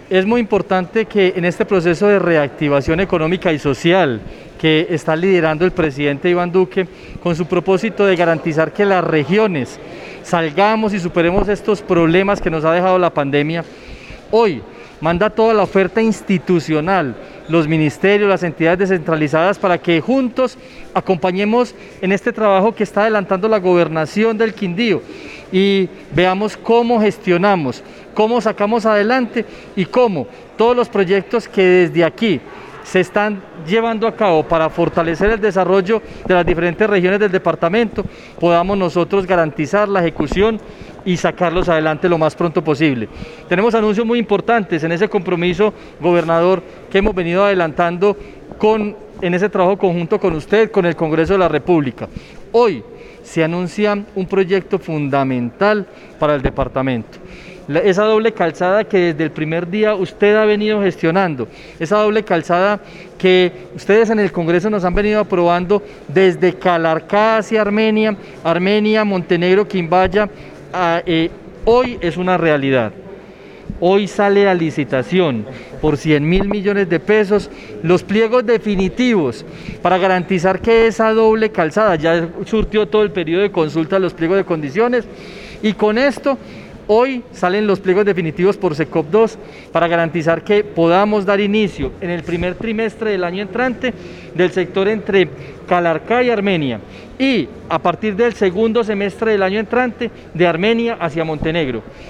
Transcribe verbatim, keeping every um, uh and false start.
Es muy importante que en este proceso de reactivación económica y social que está liderando el presidente Iván Duque, con su propósito de garantizar que las regiones salgamos y superemos estos problemas que nos ha dejado la pandemia, hoy manda toda la oferta institucional, los ministerios, las entidades descentralizadas, para que juntos acompañemos en este trabajo que está adelantando la gobernación del Quindío y veamos cómo gestionamos, cómo sacamos adelante y cómo todos los proyectos que desde aquí se están llevando a cabo para fortalecer el desarrollo de las diferentes regiones del departamento, podamos nosotros garantizar la ejecución y sacarlos adelante lo más pronto posible. Tenemos anuncios muy importantes en ese compromiso, gobernador, que hemos venido adelantando con, en ese trabajo conjunto con usted, con el Congreso de la República. Hoy se anuncia un proyecto fundamental para el departamento. Esa doble calzada que desde el primer día usted ha venido gestionando, esa doble calzada que ustedes en el Congreso nos han venido aprobando desde Calarcá hacia Armenia, Armenia, Montenegro, Quimbaya, a, eh, hoy es una realidad. Hoy sale a licitación por cien mil millones de pesos los pliegos definitivos para garantizar que esa doble calzada ya surtió todo el periodo de consulta, los pliegos de condiciones, y con esto hoy salen los pliegos definitivos por SECOP dos para garantizar que podamos dar inicio en el primer trimestre del año entrante del sector entre Calarcá y Armenia, y a partir del segundo semestre del año entrante de Armenia hacia Montenegro.